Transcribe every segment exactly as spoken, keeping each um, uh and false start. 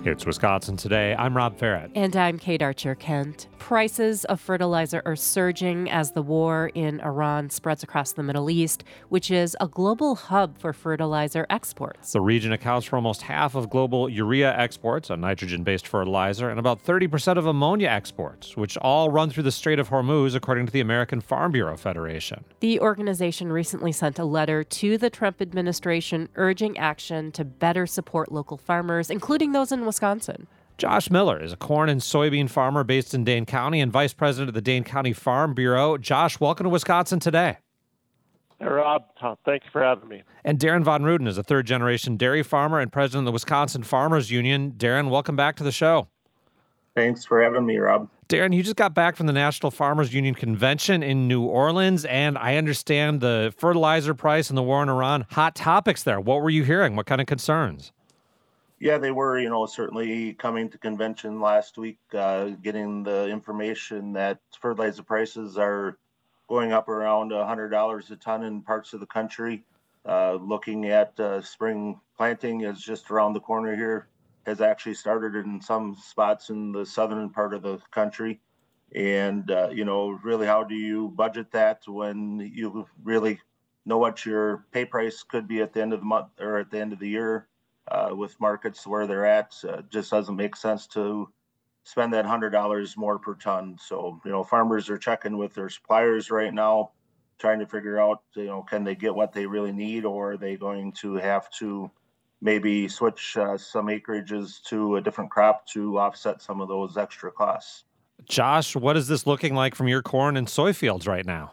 It's Wisconsin Today. I'm Rob Farrett. And I'm Kate Archer-Kent. Prices of fertilizer are surging as the war in Iran spreads across the Middle East, which is a global hub for fertilizer exports. The region accounts for almost half of global urea exports, a nitrogen-based fertilizer, and about thirty percent of ammonia exports, which all run through the Strait of Hormuz, according to the American Farm Bureau Federation. The organization recently sent a letter to the Trump administration urging action to better support local farmers, including those in Wisconsin. Josh Miller is a corn and soybean farmer based in Dane County and vice president of the Dane County Farm Bureau. Josh, welcome to Wisconsin Today. Hey, Rob. Thanks for having me. And Darren Von Ruden is a third-generation dairy farmer and president of the Wisconsin Farmers Union. Darren, welcome back to the show. Thanks for having me, Rob. Darren, you just got back from the National Farmers Union Convention in New Orleans, and I understand the fertilizer price and the war in Iran, hot topics there. What were you hearing? What kind of concerns? Yeah, they were, you know, certainly coming to convention last week, uh, getting the information that fertilizer prices are going up around one hundred dollars a ton in parts of the country. Uh, looking at uh, spring planting is just around the corner here, has actually started in some spots in the southern part of the country. And, uh, you know, really, how do you budget that when you really know what your pay price could be at the end of the month or at the end of the year? Uh, with markets where they're at, uh, just doesn't make sense to spend that one hundred dollars more per ton. So, you know, farmers are checking with their suppliers right now, trying to figure out, you know, can they get what they really need, or are they going to have to maybe switch uh, some acreages to a different crop to offset some of those extra costs. Josh, what is this looking like from your corn and soy fields right now?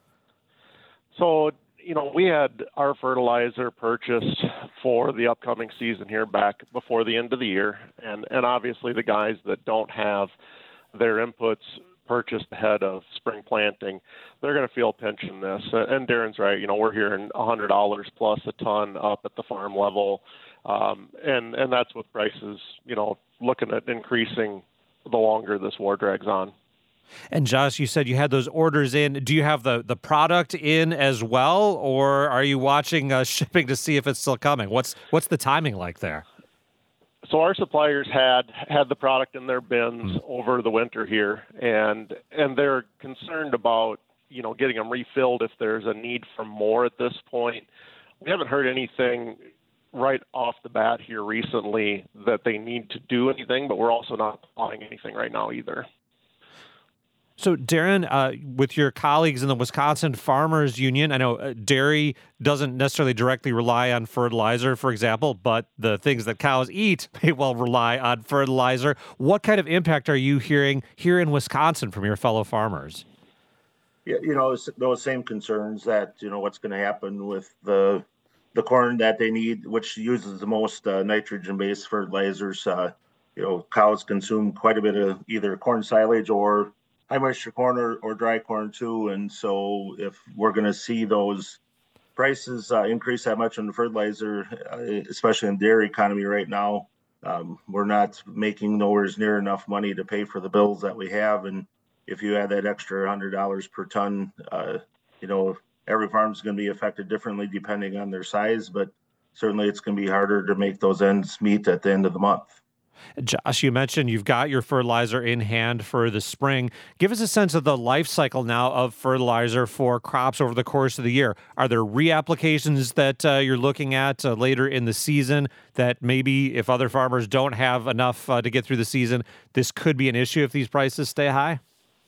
So, you know, we had our fertilizer purchased for the upcoming season here back before the end of the year. And, and obviously the guys that don't have their inputs purchased ahead of spring planting, they're going to feel a pinch in this. And Darren's right. You know, we're hearing one hundred dollars plus a ton up at the farm level. Um, and, and that's with prices, you know, looking at increasing the longer this war drags on. And Josh, you said you had those orders in. Do you have the, the product in as well, or are you watching uh, shipping to see if it's still coming? What's what's the timing like there? So our suppliers had had the product in their bins mm. over the winter here, and and they're concerned about, you know, getting them refilled if there's a need for more at this point. We haven't heard anything right off the bat here recently that they need to do anything, but we're also not buying anything right now either. So, Darren, uh, with your colleagues in the Wisconsin Farmers Union, I know uh, dairy doesn't necessarily directly rely on fertilizer, for example, but the things that cows eat may well rely on fertilizer. What kind of impact are you hearing here in Wisconsin from your fellow farmers? Yeah, you know, those same concerns that, you know, what's going to happen with the the corn that they need, which uses the most uh, nitrogen-based fertilizers. Uh, you know, cows consume quite a bit of either corn silage or high moisture corn or, or dry corn too. And so if we're going to see those prices uh, increase that much on the fertilizer, uh, especially in the dairy economy right now, um, we're not making nowhere near enough money to pay for the bills that we have. And if you add that extra one hundred dollars per ton, uh, you know, every farm is going to be affected differently depending on their size, but certainly it's going to be harder to make those ends meet at the end of the month. Josh, you mentioned you've got your fertilizer in hand for the spring. Give us a sense of the life cycle now of fertilizer for crops over the course of the year. Are there reapplications that uh, you're looking at uh, later in the season that maybe if other farmers don't have enough uh, to get through the season, this could be an issue if these prices stay high?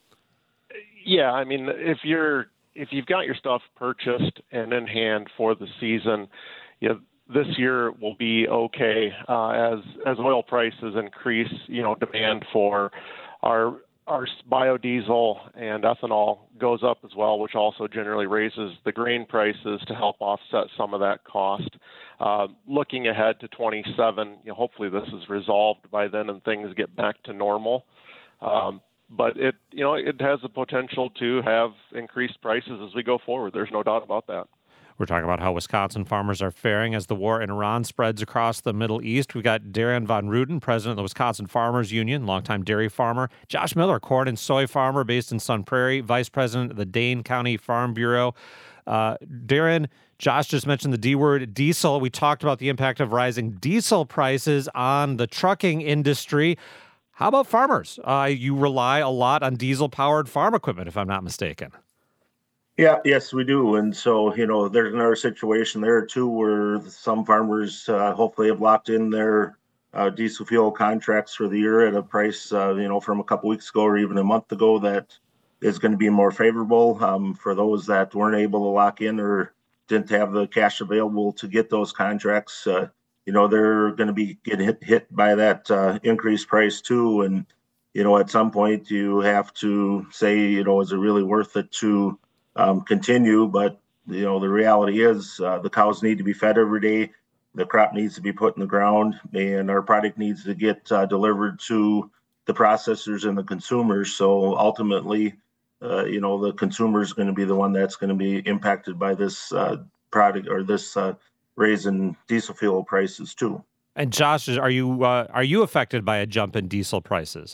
Yeah, I mean, if you're if you've got your stuff purchased and in hand for the season, you know, this year will be okay uh, as as oil prices increase. You know, demand for our our biodiesel and ethanol goes up as well, which also generally raises the grain prices to help offset some of that cost. Uh, looking ahead to twenty-seven, you know, hopefully this is resolved by then and things get back to normal. Um, but it, you know, it has the potential to have increased prices as we go forward. There's no doubt about that. We're talking about how Wisconsin farmers are faring as the war in Iran spreads across the Middle East. We've got Darren Von Ruden, president of the Wisconsin Farmers Union, longtime dairy farmer. Josh Miller, corn and soy farmer based in Sun Prairie, vice president of the Dane County Farm Bureau. Uh, Darren, Josh just mentioned the D word, diesel. We talked about the impact of rising diesel prices on the trucking industry. How about farmers? Uh, you rely a lot on diesel-powered farm equipment, if I'm not mistaken. Yeah, yes, we do. And so, you know, there's another situation there too, where some farmers uh, hopefully have locked in their uh, diesel fuel contracts for the year at a price, uh, you know, from a couple weeks ago or even a month ago that is going to be more favorable. Um, for those that weren't able to lock in or didn't have the cash available to get those contracts, uh, you know, they're going to be getting hit, hit by that uh, increased price too. And, you know, at some point you have to say, you know, is it really worth it to Um, continue, but you know the reality is uh, the cows need to be fed every day, the crop needs to be put in the ground, and our product needs to get uh, delivered to the processors and the consumers. So ultimately, uh, you know the consumer is going to be the one that's going to be impacted by this uh, product or this uh, raise in diesel fuel prices too. And Josh, are you uh, are you affected by a jump in diesel prices?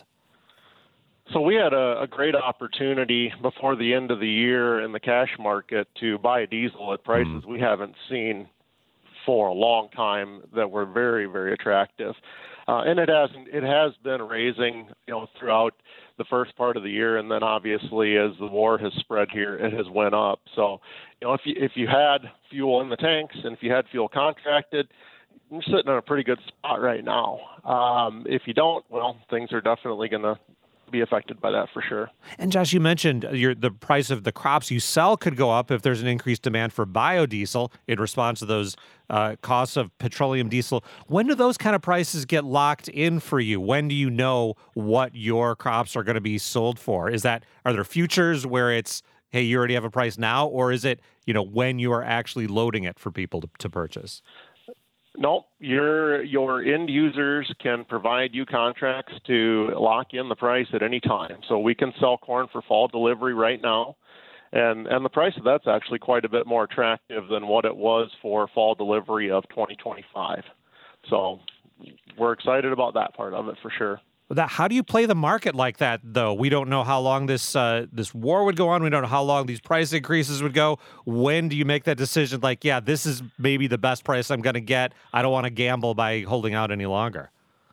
So we had a, a great opportunity before the end of the year in the cash market to buy diesel at prices mm. we haven't seen for a long time that were very, very attractive. Uh, and it has it has been raising, you know, throughout the first part of the year, and then obviously as the war has spread here, it has went up. So, you know, if you if you had fuel in the tanks and if you had fuel contracted, you're sitting in a pretty good spot right now. Um, if you don't, well, things are definitely going to be affected by that for sure. And Josh, you mentioned your the price of the crops you sell could go up if there's an increased demand for biodiesel in response to those uh, costs of petroleum diesel. When do those kind of prices get locked in for you? When do you know what your crops are going to be sold for? Is that are there futures where it's, hey, you already have a price now, or is it, you know, when you are actually loading it for people to, to purchase? No, your your end users can provide you contracts to lock in the price at any time. So we can sell corn for fall delivery right now, and and the price of that's actually quite a bit more attractive than what it was for fall delivery of twenty twenty-five. So we're excited about that part of it for sure. That, how do you play the market like that, though? We don't know how long this uh, this war would go on. We don't know how long these price increases would go. When do you make that decision? Like, yeah, this is maybe the best price I'm going to get. I don't want to gamble by holding out any longer.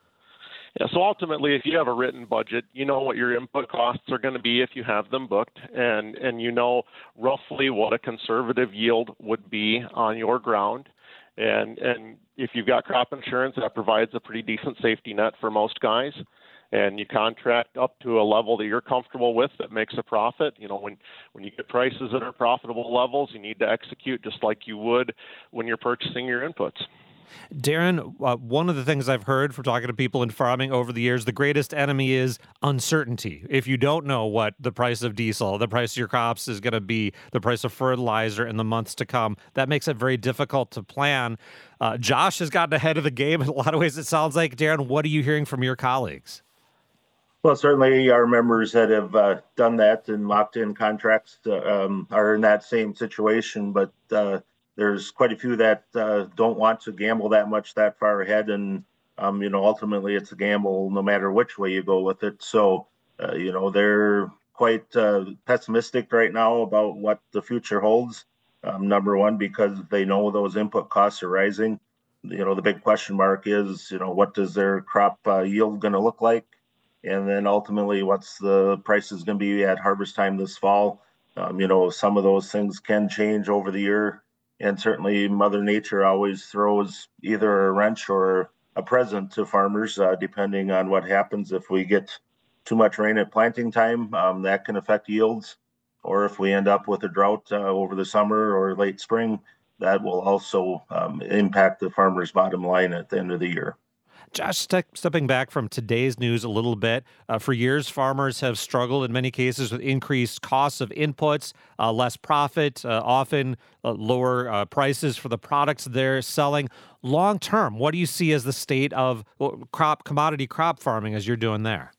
Yeah, so ultimately, if you have a written budget, you know what your input costs are going to be if you have them booked, and, and you know roughly what a conservative yield would be on your ground. And and if you've got crop insurance, that provides a pretty decent safety net for most guys. And you contract up to a level that you're comfortable with that makes a profit. You know, when, when you get prices that are profitable levels, you need to execute just like you would when you're purchasing your inputs. Darren, uh, one of the things I've heard from talking to people in farming over the years, the greatest enemy is uncertainty. If you don't know what the price of diesel, the price of your crops is going to be, the price of fertilizer in the months to come, that makes it very difficult to plan. Uh, Josh has gotten ahead of the game in a lot of ways, it sounds like. Darren, what are you hearing from your colleagues? Well, certainly our members that have uh, done that and locked in contracts uh, um, are in that same situation, but uh, there's quite a few that uh, don't want to gamble that much that far ahead. And, um, you know, ultimately it's a gamble no matter which way you go with it. So, uh, you know, they're quite uh, pessimistic right now about what the future holds. Um, number one, because they know those input costs are rising. You know, the big question mark is, you know, what does their crop uh, yield going to look like? And then ultimately, what's the prices going to be at harvest time this fall? Um, you know, some of those things can change over the year. And certainly Mother Nature always throws either a wrench or a present to farmers, uh, depending on what happens. If we get too much rain at planting time, um, that can affect yields. Or if we end up with a drought uh, over the summer or late spring, that will also um, impact the farmer's bottom line at the end of the year. Josh, ste- stepping back from today's news a little bit, uh, for years, farmers have struggled in many cases with increased costs of inputs, uh, less profit, uh, often uh, lower uh, prices for the products they're selling. Long term, what do you see as the state of well, crop commodity crop farming as you're doing there?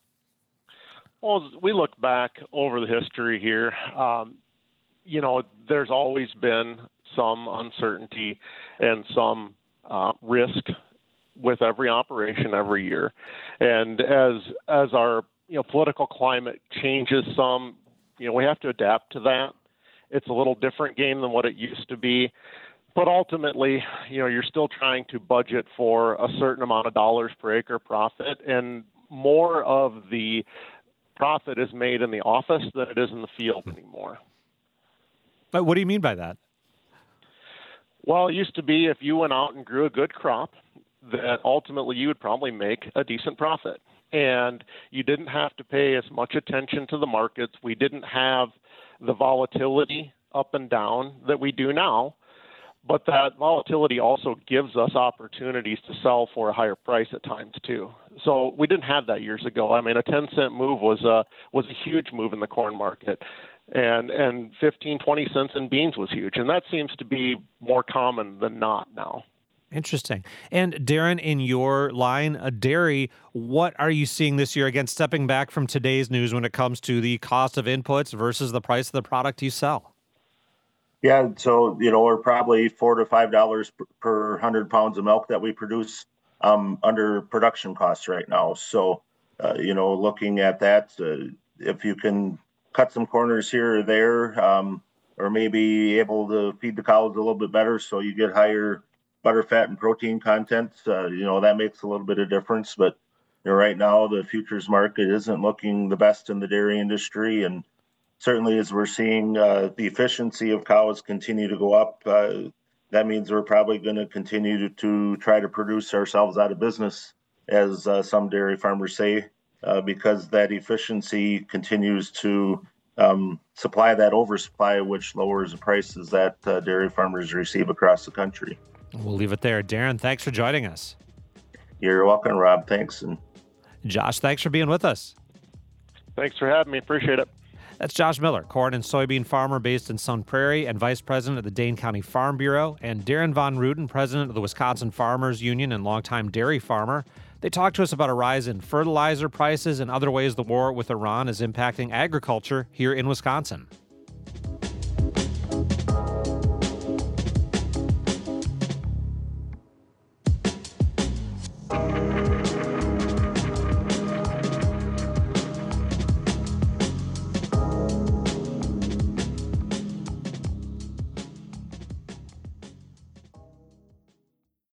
Well, as we look back over the history here, um, you know, there's always been some uncertainty and some uh, risk with every operation every year. And as as our you know political climate changes some, you know, we have to adapt to that. it's a little different game than what it used to be. But ultimately, you know, you're still trying to budget for a certain amount of dollars per acre profit, and more of the profit is made in the office than it is in the field anymore. But what do you mean by that? Well, it used to be if you went out and grew a good crop, that ultimately you would probably make a decent profit. And you didn't have to pay as much attention to the markets. We didn't have the volatility up and down that we do now. But that volatility also gives us opportunities to sell for a higher price at times too. So we didn't have that years ago. I mean, a ten cent move was a was a huge move in the corn market, and and fifteen, twenty cents in beans was huge, and that seems to be more common than not now. Interesting. And Darren, in your line, uh, dairy, what are you seeing this year? Again, stepping back from today's news when it comes to the cost of inputs versus the price of the product you sell. Yeah, so, you know, we're probably four to five dollars per hundred pounds of milk that we produce um, under production costs right now. So, uh, you know, looking at that, uh, if you can cut some corners here or there, um, or maybe able to feed the cows a little bit better so you get higher butter, fat, and protein content, uh, you know, that makes a little bit of difference. But, you know, right now the futures market isn't looking the best in the dairy industry, and certainly, as we're seeing uh, the efficiency of cows continue to go up, uh, that means we're probably going to continue to, to try to produce ourselves out of business, as uh, some dairy farmers say, uh, because that efficiency continues to um, supply that oversupply, which lowers the prices that uh, dairy farmers receive across the country. We'll leave it there. Darren, thanks for joining us. You're welcome, Rob. Thanks. And Josh, thanks for being with us. Thanks for having me. Appreciate it. That's Josh Miller, corn and soybean farmer based in Sun Prairie and vice president of the Dane County Farm Bureau, and Darren Von Ruden, president of the Wisconsin Farmers Union and longtime dairy farmer. They talked to us about a rise in fertilizer prices and other ways the war with Iran is impacting agriculture here in Wisconsin.